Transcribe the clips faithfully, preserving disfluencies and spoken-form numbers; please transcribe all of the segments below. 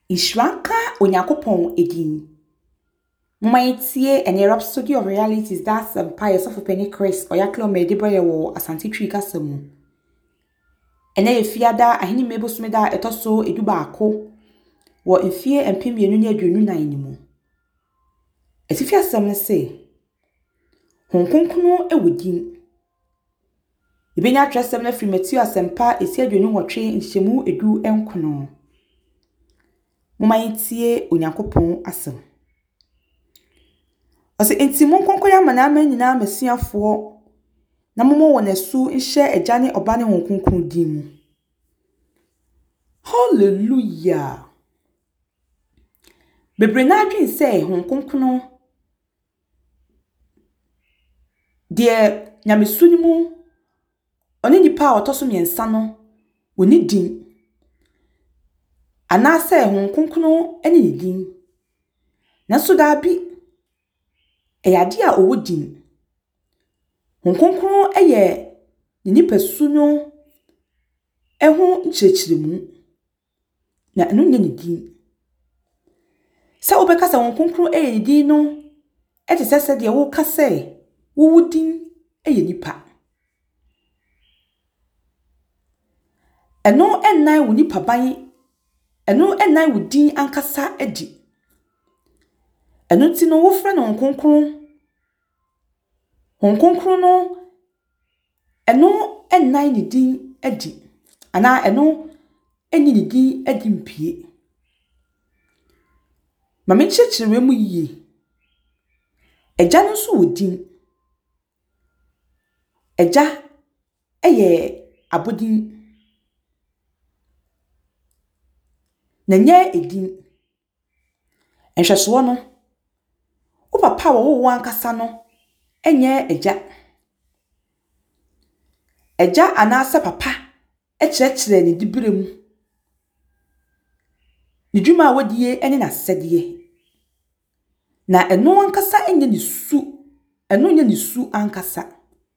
Ishranka Onyakopon edin. Mumaitie and Rhapsody of Realities that's Empire of Penny Chris or Yaklo Mediboya wo Asante Tree Castle. And a fiada a hini mebusmeda etoso edubako wo in fear and pim yenunia dununa animu. As if you some say Hong Kong e wudin. Ibenya dress seven free Matthew Asempa is here dunu wa train in Shemu edu enkono. Mumaitie Onyakopon asem. Ose enti mon konkoya manama nyina masuafo na momo wonesu nhye agane obane honkonkon dimu. Hallelujah. Bebre na adwen se honkonkon de nyamesu ni mu oni nipa otoso miensa no woni din. Ana se honkonkon eni din. Na so da bi eyade a owo din. Honkonkron eye ni nipasu no eho nchechiremu na enu nye ni din. Sa obeka sa honkonkron eye ni din no ete sese de wo ka se wo wudin eye nipa. Eno ennan wo nipa ban eno ennan wo din ankasa edi. Eno ti no wo fra no honkonkron honkonkron no eno ennan ni din edi ana eno eni ni din edi mpie. Mame chechire mu yiye eja no so wo din eja eye abodin na nye edin enhweso no wo papa wo wo ankasa no enye eja eja anase papa echirechire ni dibiremu ni dwuma wodie ene na sedie na eno ankasa enye ni su eno nye ni su ankasa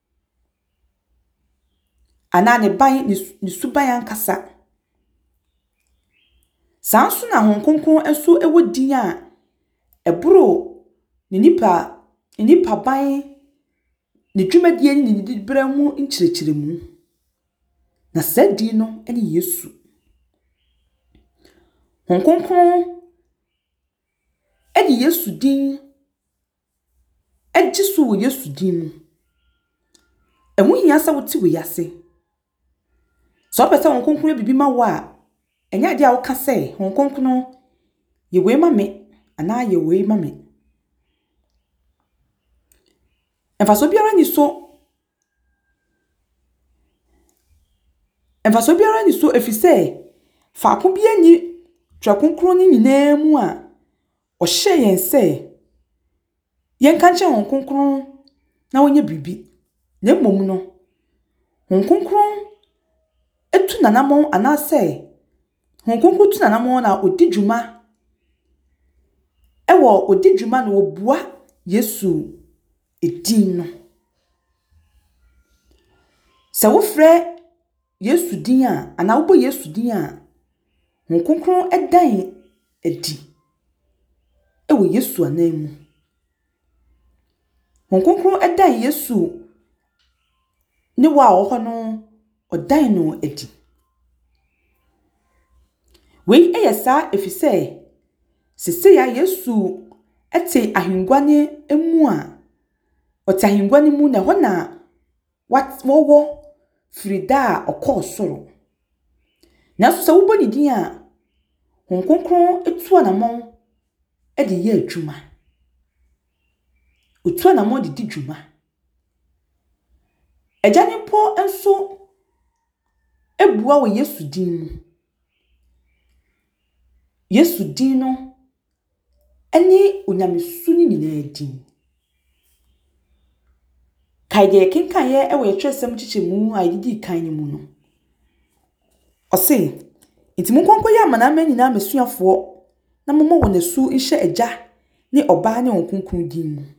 ana ne ban ni su ban ankasa sansu na honkonkon enso ewo din a ebro ni nipa ni nipa ban ni dwumadie ni ni dibiremu nchirechiremu na sadi no ene Yesu. Honkonkon edi Yesu din ejisu wo Yesu din mu. Emu hiasa woti wo yase. So pese honkonkon bibi ma wo a enya dia wo ka se honkonkon ye we ma me ana ye we ma me. Enfa so biara ni so Enfa so biara ni so efise fa ko bia ni twakonkron ni nyina mu a o hye yen se yen kan che honkonkron na wonye bibi na mmom no honkonkron etu nanamon ana se honkonkron tu nanamon na odi dwuma ewo odi dwuma na obua Yesu edin no. Se wo frɛ Yesu din a ana wo bo Yesu din a honkonkron edan edi ewo Yesu anamu. Honkonkron edan Yesu ne wa wo no odan no edi. We eyesa efise sese ya Yesu ete ahengwane emu a ota ahengwane mu na ho na wat wowo frida okosoro na so se wo boni din a honkonkron etu anamon e de ye adwuma otu anamon de di dwuma ejane po enso ebua wo Yesu din mu. Yesu din no eni onyamesu ni nyina din. Kaide kenkan ye ewe yetresem chichemu aididi kan ni mu no. Ose enti mun konkoya amanama nyina mesuafo na momo wonesu nhye eja ne oba ne onkunkun din mu.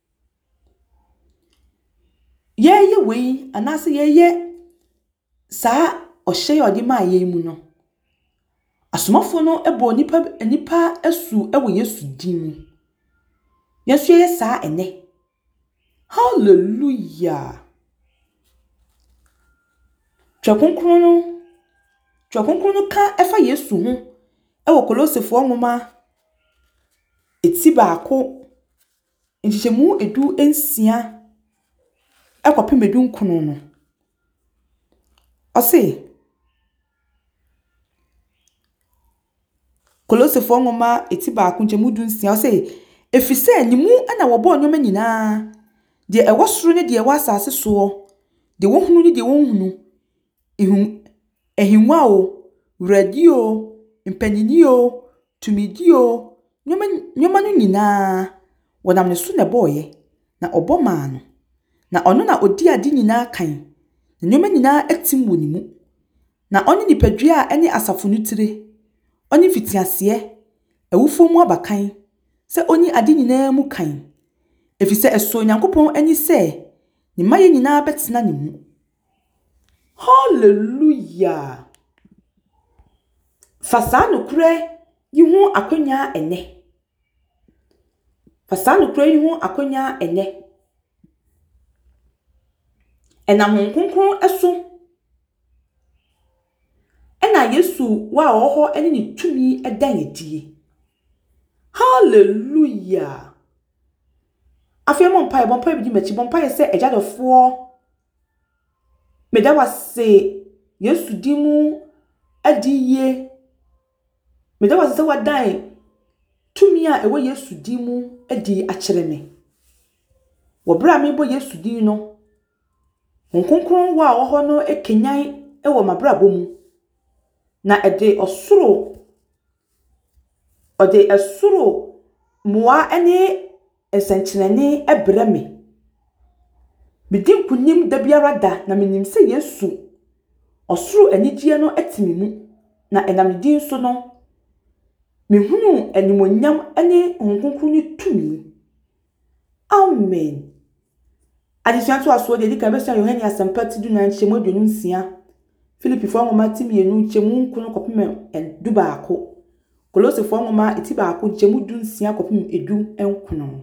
Ye ye we anase ye ye sa ohye odi ma ye mu no. Asomafo no ebo nipa nipa asu ewo Yesu din. Yesu ye sa ene. Hallelujah. Twakonkron no Twakonkron no ka efa Yesu ho ewo Kolosefo nwoma eti baako nhihemu edu ensia ekopem edu nkono no. Ose Kolosefo nwoma eti baako nhihemu edu ensia ose efise nimu ana wobo nnwoma nyina de ewo soro ne de ewo asase so de wo hunu ne de wo hunu ehun ehinwa o radio impanyini o tumidi o nnwoma nnwoma no nyina wonam ne so na boye na oboma no na ono na odi ade nyina kan na nnwoma nyina atim wonimu na oni nipadua ene asafo no tire oni fitiase ewufo mu abakan se oni ade nyina mu kan efise eso Nyankopon ani se ni maye nyina betena ne mu. Hallelujah. Fasa no kure yi ho akonya ene. Fasa no kure yi ho akonya ene. Ena honkonkon eso. Ena Yesu wa oho ene ni tumi edan edie. Hallelujah. Afia monpai bonpai bi mechi bonpai se ejadofo medawa se Yesu dimu adiye medawa se wadan tumi a ewo Yesu dimu adi akere me wo bra me bo Yesu din no honkonkron wa wo ho no ekenyan ewo mabra bomu na ede osoro ode esoro moa ene esenkyerene ebre me bidim kunim da biara da na menim se Yesu osoro anigye no atimi mu na enamdin so no mehunu animonyam ene honkonkron ni tumi. Amen. Adisuanto aso de dika besia Yohane asempati du na nchemu aduonu nsia Filipi fo nwoma timienu nchemu nkono kopem du baako Kolosefo nwoma eti baako nchemu du nsia kopem edu enkono.